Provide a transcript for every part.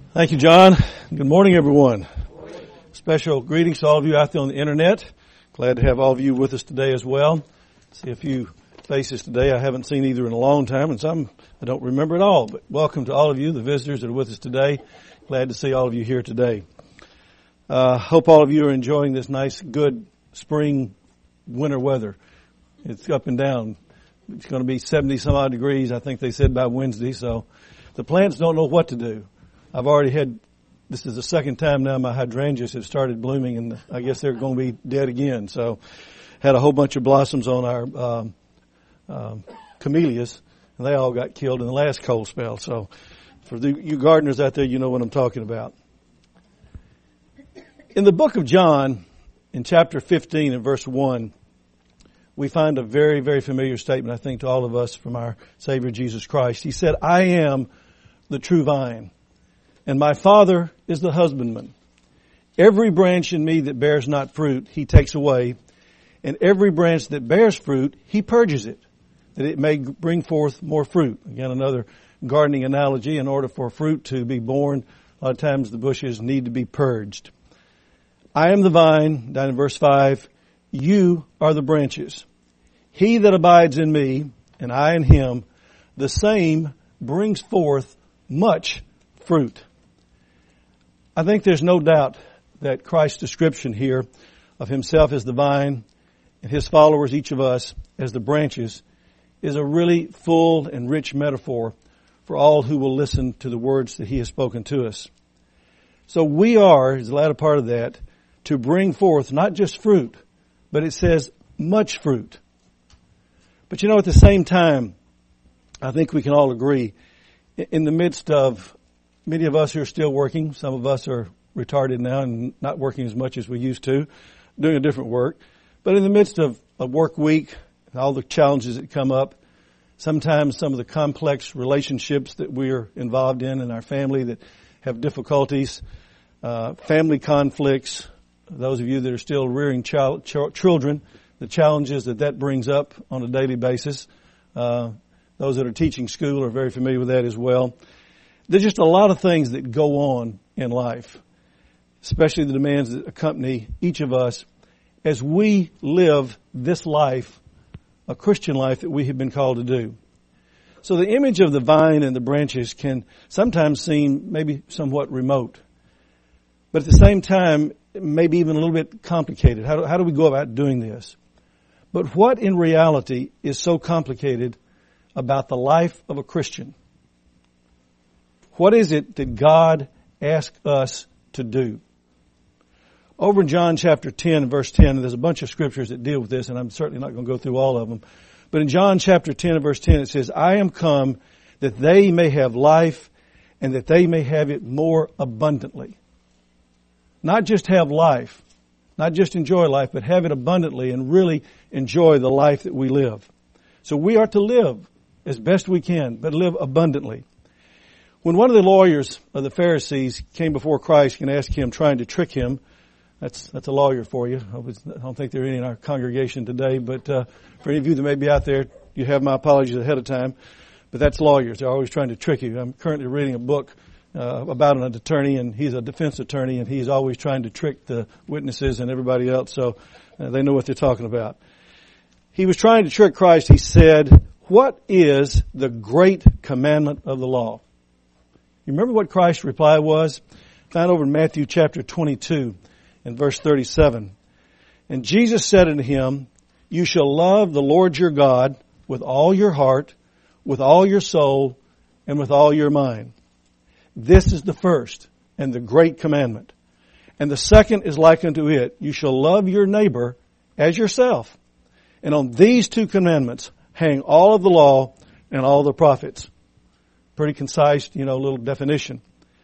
Thank you, John. Good morning, everyone. Special greetings to all of you out there on the internet. Glad to have all of you with us today as well. See a few faces today I haven't seen either in a long time, and some I don't remember at all. But welcome to all of you, the visitors that are with us today. Glad to see all of you here today. Hope all of you are enjoying this nice, good spring, winter weather. It's up and down. It's going to be 70 some odd degrees, I think they said by Wednesday, so the plants don't know what to do. I've already had, this is the second time now my hydrangeas have started blooming, and I guess they're going to be dead again. So had a whole bunch of blossoms on our camellias, and they all got killed in the last cold spell. So for you gardeners out there, you know what I'm talking about. In the book of John, in chapter 15 and verse 1, we find a very, very familiar statement, I think, to all of us from our Savior Jesus Christ. He said, "I am the true vine, and my Father is the husbandman. Every branch in me that bears not fruit, he takes away, and every branch that bears fruit, he purges it, that it may bring forth more fruit." Again, another gardening analogy. In order for fruit to be born, a lot of times the bushes need to be purged. "I am the vine," down in verse 5, "you are the branches. He that abides in me, and I in him, the same brings forth much fruit." I think there's no doubt that Christ's description here of himself as the vine and his followers, each of us, as the branches, is a really full and rich metaphor for all who will listen to the words that he has spoken to us. So we are, as the latter part of that, to bring forth not just fruit, but it says much fruit. But at the same time, I think we can all agree, in the midst of many of us who are still working, some of us are retarded now and not working as much as we used to, doing a different work. But in the midst of a work week, and all the challenges that come up, sometimes some of the complex relationships that we're involved in our family that have difficulties, family conflicts, those of you that are still rearing children, the challenges that brings up on a daily basis. Those that are teaching school are very familiar with that as well. There's just a lot of things that go on in life, especially the demands that accompany each of us as we live this life, a Christian life that we have been called to do. So the image of the vine and the branches can sometimes seem maybe somewhat remote, but at the same time, maybe even a little bit complicated. How do we go about doing this? But what in reality is so complicated about the life of a Christian? What is it that God asks us to do? Over in John chapter 10, verse 10, there's a bunch of scriptures that deal with this, and I'm certainly not going to go through all of them. But in John chapter 10 and verse 10, it says, "I am come that they may have life and that they may have it more abundantly." Not just have life, not just enjoy life, but have it abundantly and really enjoy the life that we live. So we are to live as best we can, but live abundantly. When one of the lawyers of the Pharisees came before Christ and asked him, trying to trick him, that's a lawyer for you. I don't think there are any in our congregation today, but for any of you that may be out there, you have my apologies ahead of time. But that's lawyers. They're always trying to trick you. I'm currently reading a book about an attorney, and he's a defense attorney, and he's always trying to trick the witnesses and everybody else, so they know what they're talking about. He was trying to trick Christ. He said, "What is the great commandment of the law?" You remember what Christ's reply was? Found over in Matthew chapter 22 and verse 37. "And Jesus said unto him, You shall love the Lord your God with all your heart, with all your soul, and with all your mind. This is the first and the great commandment. And the second is like unto it. You shall love your neighbor as yourself. And on these two commandments hang all of the law and all the prophets." Pretty concise, little definition.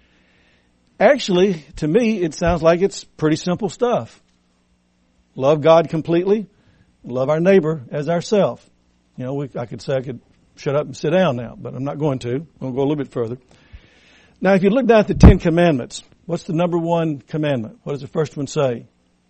Actually, to me, it sounds like it's pretty simple stuff. Love God completely. Love our neighbor as ourself. I could say I could shut up and sit down now, but I'm not going to. I'm going to go a little bit further. Now, if you look down at the 10 commandments, what's the number one commandment? What does the first one say?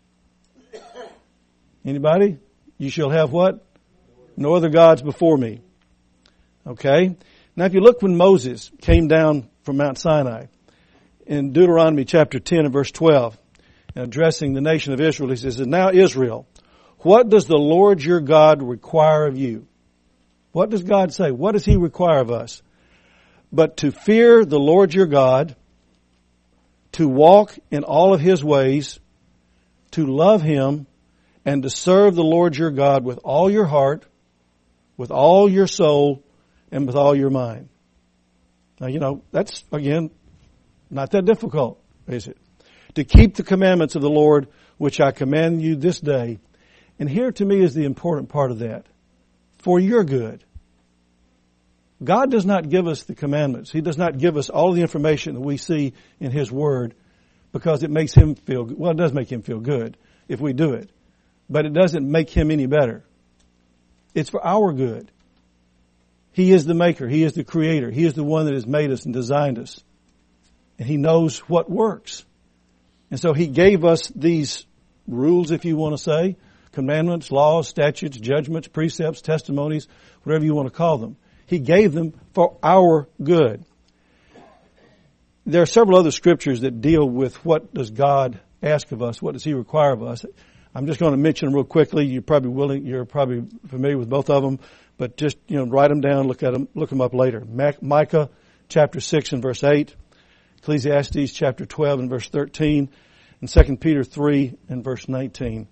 Anybody? You shall have what? No other gods before me. Okay? Now, if you look when Moses came down from Mount Sinai, in Deuteronomy chapter 10 and verse 12, addressing the nation of Israel, he says, "Now Israel, what does the Lord your God require of you?" What does God say? What does He require of us? "But to fear the Lord your God, to walk in all of His ways, to love Him, and to serve the Lord your God with all your heart, with all your soul, and with all your mind." Now, that's, again, not that difficult, is it? To keep the commandments of the Lord, which I command you this day. And here to me is the important part of that. For your good. God does not give us the commandments. He does not give us all the information that we see in His Word because it makes Him feel good. Well, it does make Him feel good if we do it. But it doesn't make Him any better. It's for our good. He is the maker. He is the creator. He is the one that has made us and designed us. And He knows what works. And so He gave us these rules, if you want to say, commandments, laws, statutes, judgments, precepts, testimonies, whatever you want to call them. He gave them for our good. There are several other scriptures that deal with what does God ask of us, what does He require of us. I'm just going to mention them real quickly. You're probably familiar with both of them, but just, write them down, look them up later. Micah chapter 6 and verse 8, Ecclesiastes chapter 12 and verse 13, and 2 Peter 3 and verse 9,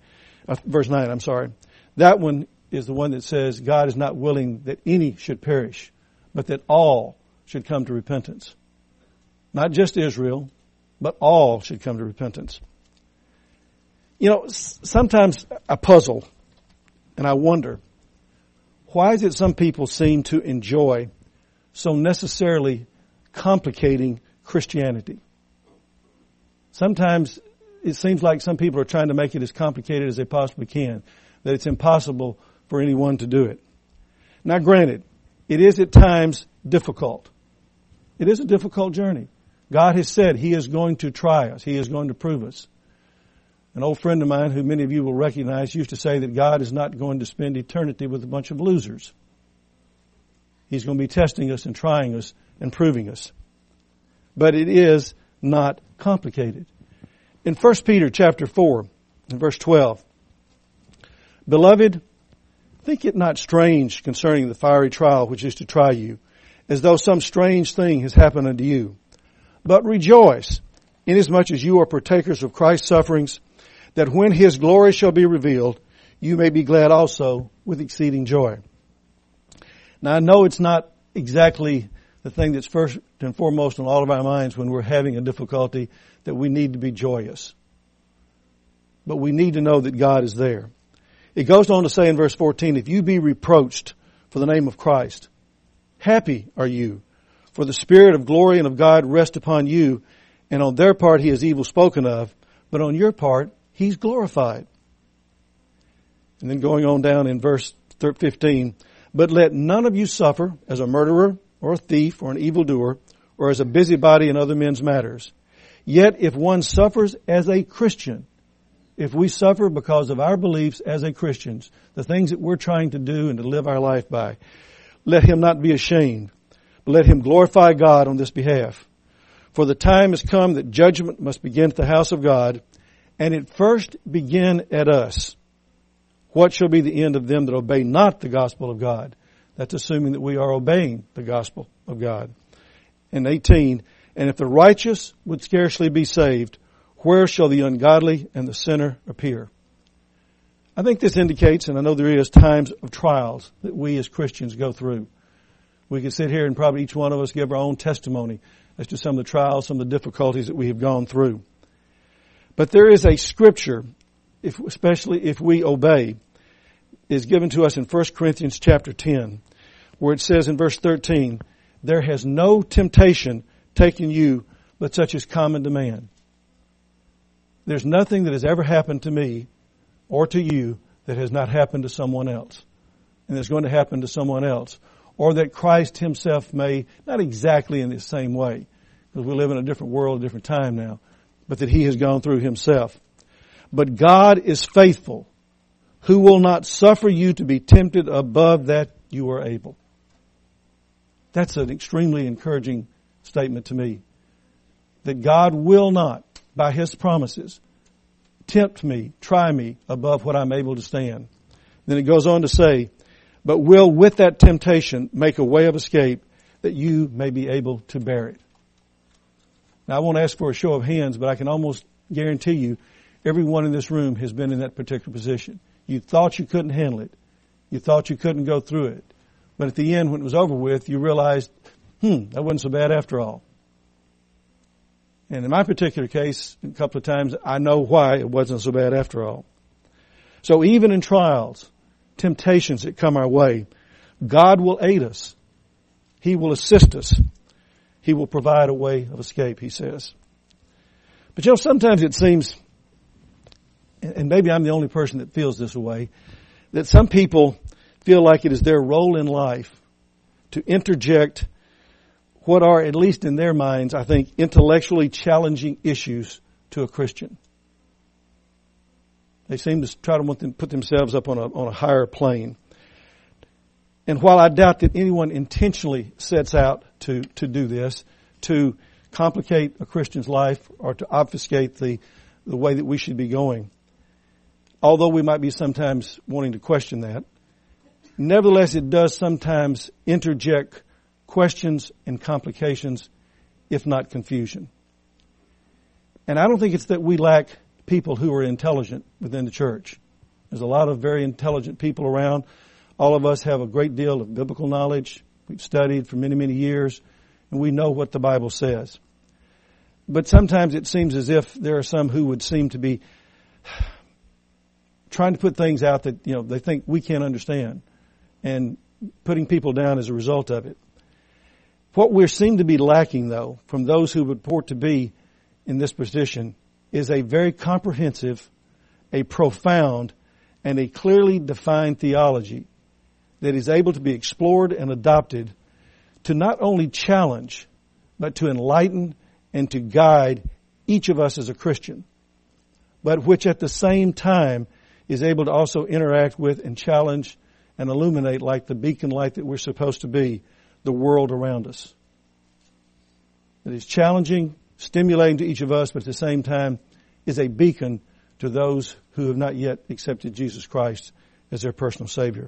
That one is the one that says God is not willing that any should perish, but that all should come to repentance. Not just Israel, but all should come to repentance. Sometimes I puzzle and I wonder, why is it some people seem to enjoy so necessarily complicating Christianity? Sometimes it seems like some people are trying to make it as complicated as they possibly can, that it's impossible for anyone to do it. Now granted, it is at times difficult. It is a difficult journey. God has said He is going to try us. He is going to prove us. An old friend of mine, who many of you will recognize, used to say that God is not going to spend eternity with a bunch of losers. He's going to be testing us and trying us and proving us. But it is not complicated. In 1 Peter chapter 4, in verse 12, "Beloved, think it not strange concerning the fiery trial which is to try you, as though some strange thing has happened unto you. But rejoice, inasmuch as you are partakers of Christ's sufferings, that when His glory shall be revealed, you may be glad also with exceeding joy." Now I know it's not exactly the thing that's first and foremost on all of our minds when we're having a difficulty, that we need to be joyous. But we need to know that God is there. It goes on to say in verse 14, "If you be reproached for the name of Christ, happy are you, for the Spirit of glory and of God rest upon you, and on their part He is evil spoken of, but on your part He's glorified." And then going on down in verse 15, "But let none of you suffer as a murderer or a thief or an evildoer or as a busybody in other men's matters. Yet if one suffers as a Christian," if we suffer because of our beliefs as a Christians, the things that we're trying to do and to live our life by, "let him not be ashamed, but let him glorify God on this behalf. For the time has come that judgment must begin at the house of God, and it first begin at us. What shall be the end of them that obey not the gospel of God?" That's assuming that we are obeying the gospel of God. And 18, "And if the righteous would scarcely be saved, where shall the ungodly and the sinner appear?" I think this indicates, and I know there is, times of trials that we as Christians go through. We could sit here and probably each one of us give our own testimony as to some of the trials, some of the difficulties that we have gone through. But there is a scripture, especially if we obey, is given to us in 1 Corinthians chapter 10, where it says in verse 13, "There has no temptation taken you but such as common to man." There's nothing that has ever happened to me or to you that has not happened to someone else, and is going to happen to someone else, or that Christ Himself may, not exactly in the same way, because we live in a different world, a different time now, but that He has gone through Himself. "But God is faithful, who will not suffer you to be tempted above that you are able." That's an extremely encouraging statement to me. that God will not, by His promises, tempt me, try me above what I'm able to stand. Then it goes on to say, but will with that temptation make a way of escape that you may be able to bear it. Now I won't ask for a show of hands, but I can almost guarantee you everyone in this room has been in that particular position. You thought you couldn't handle it. You thought you couldn't go through it. But at the end, when it was over with, you realized, that wasn't so bad after all. And in my particular case, a couple of times, I know why it wasn't so bad after all. So even in trials, temptations that come our way, God will aid us. He will assist us. He will provide a way of escape, He says. But sometimes it seems, and maybe I'm the only person that feels this way, that some people feel like it is their role in life to interject what are, at least in their minds, I think, intellectually challenging issues to a Christian. They seem to try to put themselves up on a higher plane. And while I doubt that anyone intentionally sets out to do this, to complicate a Christian's life or to obfuscate the way that we should be going, although we might be sometimes wanting to question that, nevertheless it does sometimes interject questions and complications, if not confusion. And I don't think it's that we lack people who are intelligent within the church. There's a lot of very intelligent people around. All of us have a great deal of biblical knowledge. We've studied for many, many years, and we know what the Bible says. But sometimes it seems as if there are some who would seem to be trying to put things out that, they think we can't understand, and putting people down as a result of it. What we seem to be lacking, though, from those who would purport to be in this position is a very comprehensive, a profound, and a clearly defined theology that is able to be explored and adopted to not only challenge, but to enlighten and to guide each of us as a Christian, but which at the same time is able to also interact with and challenge and illuminate, like the beacon light that we're supposed to be, the world around us. It is challenging, stimulating to each of us, but at the same time is a beacon to those who have not yet accepted Jesus Christ as their personal Savior.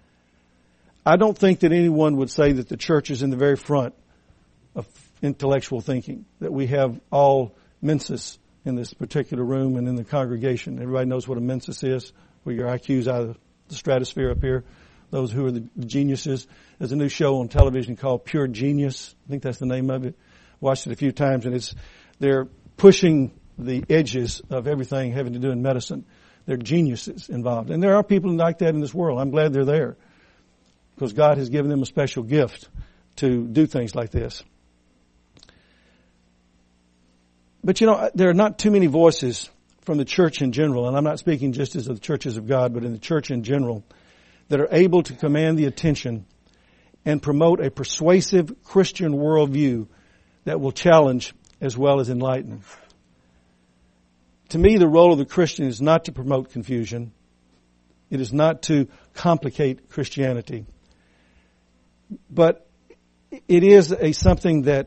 I don't think that anyone would say that the church is in the very front of intellectual thinking, that we have all menses in this particular room and in the congregation. Everybody knows what a mensis is, where your IQ's out of the stratosphere up here. Those who are the geniuses. There's a new show on television called Pure Genius. I think that's the name of it. Watched it a few times, and they're pushing the edges of everything having to do in medicine. There are geniuses involved. And there are people like that in this world. I'm glad they're there, because God has given them a special gift to do things like this. But there are not too many voices from the church in general, and I'm not speaking just as of the churches of God, but in the church in general, that are able to command the attention and promote a persuasive Christian worldview that will challenge as well as enlighten. To me, the role of the Christian is not to promote confusion. It is not to complicate Christianity. But it is something that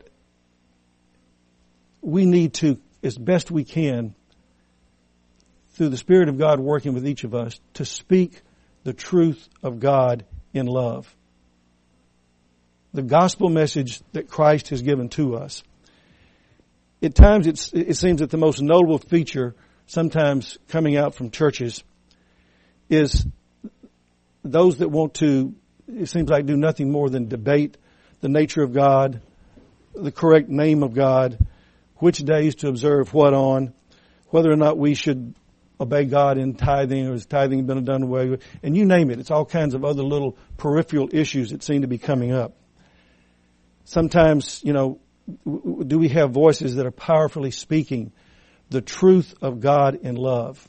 we need to, as best we can, through the Spirit of God working with each of us, to speak the truth of God in love. The gospel message that Christ has given to us. At times it seems that the most notable feature sometimes coming out from churches is those that want to, it seems like, do nothing more than debate the nature of God, the correct name of God, which days to observe what on, whether or not we should obey God in tithing, or has tithing been done away with, and you name it. It's all kinds of other little peripheral issues that seem to be coming up. Sometimes, do we have voices that are powerfully speaking the truth of God in love?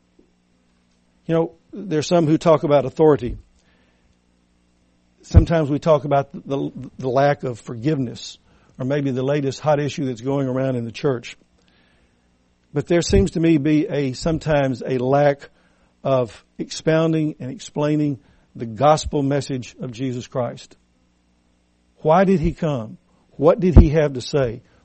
There's some who talk about authority. Sometimes we talk about the lack of forgiveness, or maybe the latest hot issue that's going around in the church. But there seems to me be sometimes a lack of expounding and explaining the gospel message of Jesus Christ. Why did He come? What did He have to say?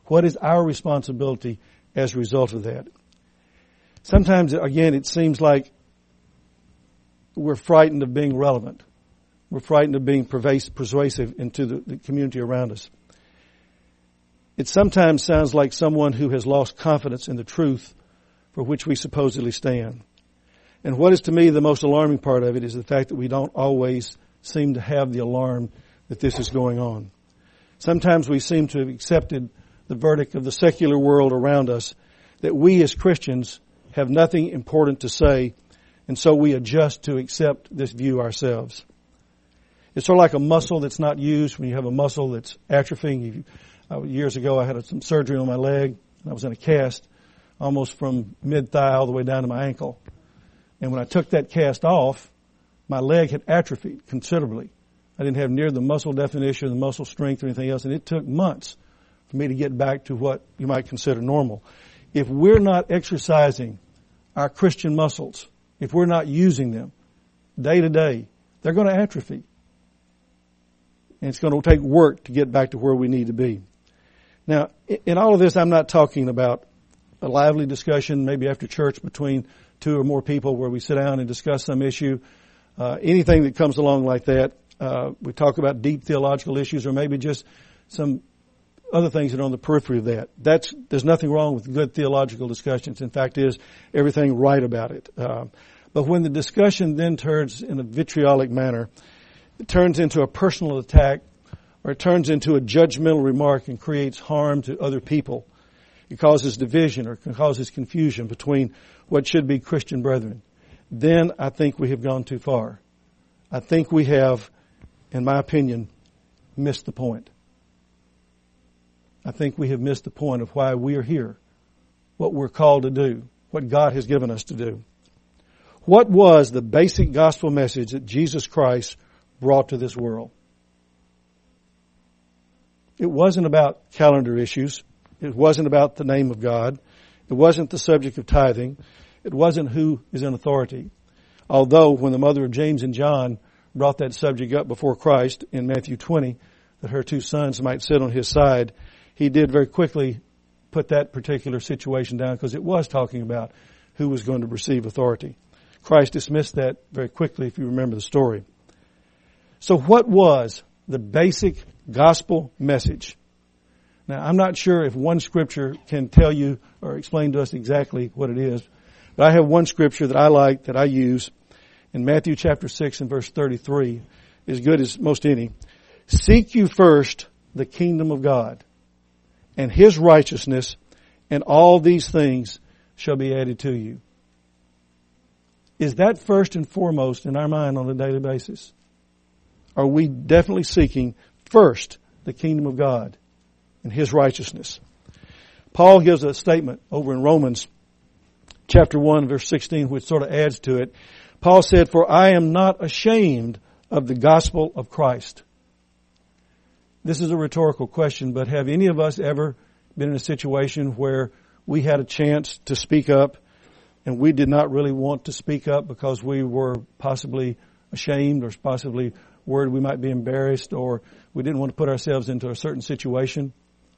What is our responsibility as a result of that? Sometimes, again, it seems like we're frightened of being relevant. We're frightened of being persuasive into the community around us. It sometimes sounds like someone who has lost confidence in the truth for which we supposedly stand. And what is to me the most alarming part of it is the fact that we don't always seem to have the alarm that this is going on. Sometimes we seem to have accepted the verdict of the secular world around us that we as Christians have nothing important to say, and so we adjust to accept this view ourselves. It's sort of like a muscle that's not used when you have a muscle that's atrophying. Years ago I had some surgery on my leg, and I was in a cast almost from mid-thigh all the way down to my ankle. And when I took that cast off, my leg had atrophied considerably. I didn't have near the muscle definition, the muscle strength or anything else, and it took months for me to get back to what you might consider normal. If we're not exercising our Christian muscles, if we're not using them day to day, they're going to atrophy. And it's going to take work to get back to where we need to be. Now, in all of this, I'm not talking about a lively discussion, maybe after church between two or more people where we sit down and discuss some issue. Anything that comes along like that, we talk about deep theological issues or maybe just some other things that are on the periphery of that. There's nothing wrong with good theological discussions. In fact, is everything right about it. But when the discussion then turns in a vitriolic manner, it turns into a personal attack or it turns into a judgmental remark and creates harm to other people. It causes division or causes confusion between what should be Christian brethren. Then I think we have gone too far. I think we have, in my opinion, missed the point. I think we have missed the point of why we are here, what we're called to do, what God has given us to do. What was the basic gospel message that Jesus Christ brought to this world? It wasn't about calendar issues. It wasn't about the name of God. It wasn't the subject of tithing. It wasn't who is in authority. Although when the mother of James and John brought that subject up before Christ in Matthew 20, that her two sons might sit on his side, he did very quickly put that particular situation down because it was talking about who was going to receive authority. Christ dismissed that very quickly, if you remember the story. So what was the basic gospel message? Now, I'm not sure if one scripture can tell you or explain to us exactly what it is, but I have one scripture that I like, that I use in Matthew chapter 6 and verse 33, as good as most any. Seek you first the kingdom of God and His righteousness, and all these things shall be added to you. Is that first and foremost in our mind on a daily basis? Are we definitely seeking first the kingdom of God and His righteousness? Paul gives a statement over in Romans chapter 1 verse 16 which sort of adds to it. Paul said, "For I am not ashamed of the gospel of Christ." This is a rhetorical question, but have any of us ever been in a situation where we had a chance to speak up and we did not really want to speak up because we were possibly ashamed or possibly worried we might be embarrassed or we didn't want to put ourselves into a certain situation?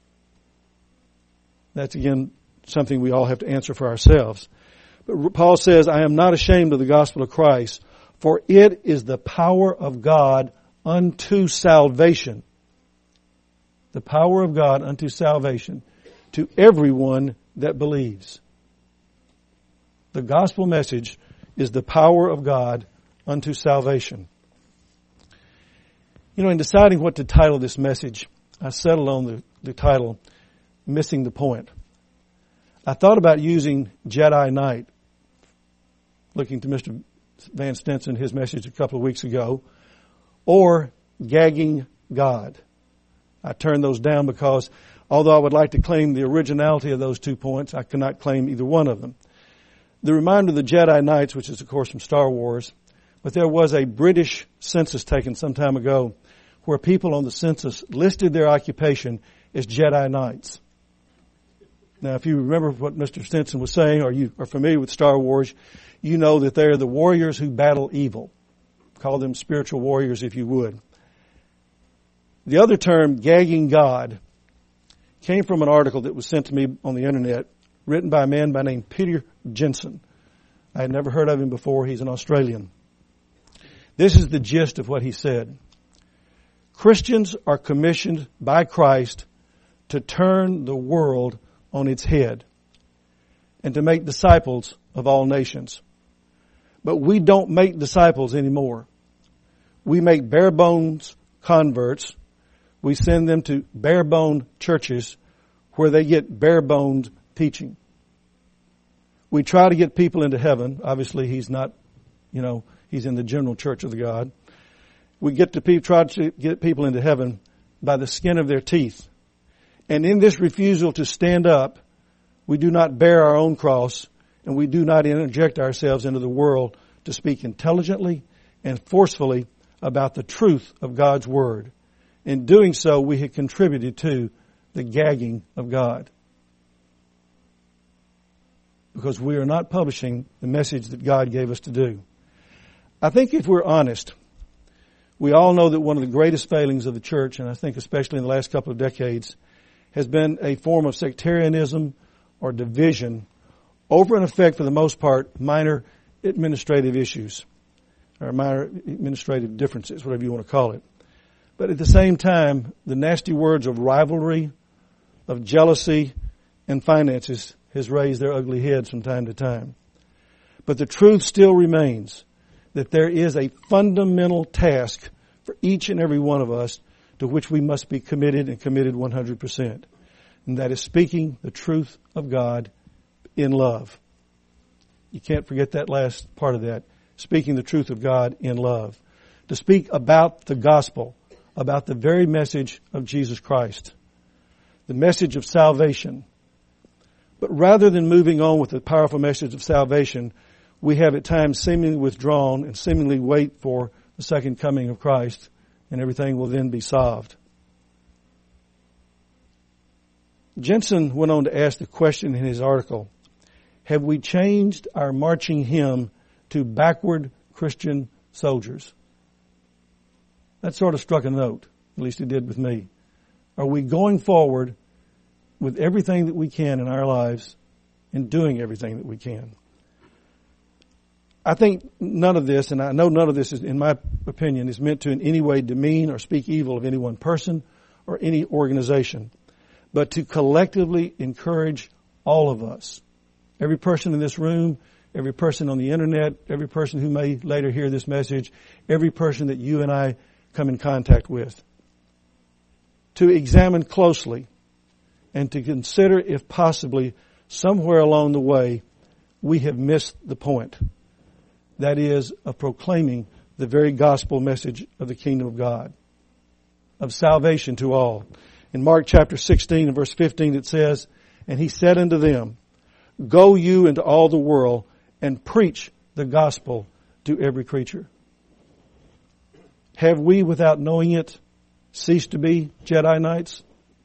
That's, again, something we all have to answer for ourselves. But Paul says, "I am not ashamed of the gospel of Christ, for it is the power of God unto salvation." The power of God unto salvation to everyone that believes. The gospel message is the power of God unto salvation. You know, in deciding what to title this message, I settled on the title, Missing the Point. I thought about using Jedi Knight, looking to Mr. Van Stenson, his message a couple of weeks ago, or Gagging God. I turned those down because although I would like to claim the originality of those 2 points, I cannot claim either one of them. The reminder of the Jedi Knights, which is of course from Star Wars, but there was a British census taken some time ago where people on the census listed their occupation as Jedi Knights. Now, if you remember what Mr. Stenson was saying, or you are familiar with Star Wars, you know that they are the warriors who battle evil. Call them spiritual warriors if you would. The other term, Gagging God, came from an article that was sent to me on the internet, written by a man by the name Peter Jensen. I had never heard of him before. He's an Australian. This is the gist of what he said. Christians are commissioned by Christ to turn the world on its head and to make disciples of all nations. But we don't make disciples anymore. We make bare bones converts. We send them to bare bone churches where they get bare bones teaching. We try to get people into heaven. Obviously, he's not, he's in the general church of the God. We try to get people into heaven by the skin of their teeth. And in this refusal to stand up, we do not bear our own cross, and we do not interject ourselves into the world to speak intelligently and forcefully about the truth of God's Word. In doing so, we have contributed to the gagging of God. Because we are not publishing the message that God gave us to do. I think if we're honest, we all know that one of the greatest failings of the church, and I think especially in the last couple of decades, has been a form of sectarianism or division over, in effect, for the most part, minor administrative issues or minor administrative differences, whatever you want to call it. But at the same time, the nasty words of rivalry, of jealousy, and finances has raised their ugly heads from time to time. But the truth still remains that there is a fundamental task for each and every one of us to which we must be committed and committed 100%. And that is speaking the truth of God in love. You can't forget that last part of that. Speaking the truth of God in love. To speak about the gospel, about the very message of Jesus Christ. The message of salvation. But rather than moving on with the powerful message of salvation, we have at times seemingly withdrawn and seemingly wait for the second coming of Christ, and everything will then be solved. Jensen went on to ask the question in his article, have we changed our marching hymn to backward Christian soldiers? That sort of struck a note, at least it did with me. Are we going forward with everything that we can in our lives and doing everything that we can? I think none of this, and I know none of this is, in my opinion, is meant to in any way demean or speak evil of any one person or any organization, but to collectively encourage all of us. Every person in this room, every person on the internet, every person who may later hear this message, every person that you and I come in contact with, to examine closely and to consider if possibly somewhere along the way we have missed the point. That is, of proclaiming the very gospel message of the kingdom of God, of salvation to all. In Mark chapter 16 and verse 15 it says, and he said unto them, go you into all the world and preach the gospel to every creature. Have we, without knowing it, ceased to be Jedi Knights?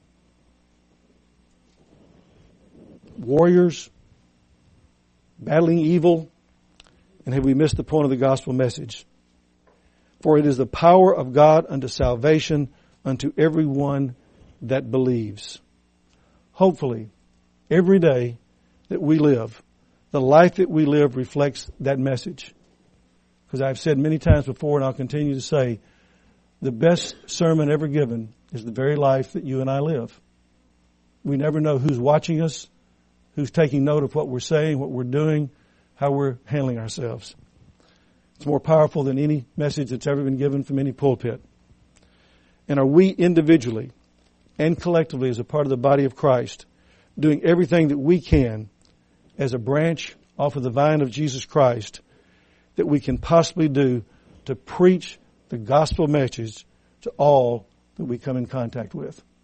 Warriors, battling evil, and have we missed the point of the gospel message? For it is the power of God unto salvation unto everyone that believes. Hopefully, every day that we live, the life that we live reflects that message. Because I've said many times before, and I'll continue to say, the best sermon ever given is the very life that you and I live. We never know who's watching us, who's taking note of what we're saying, what we're doing, how we're handling ourselves. It's more powerful than any message that's ever been given from any pulpit. And are we individually and collectively as a part of the body of Christ doing everything that we can as a branch off of the vine of Jesus Christ that we can possibly do to preach the gospel message to all that we come in contact with?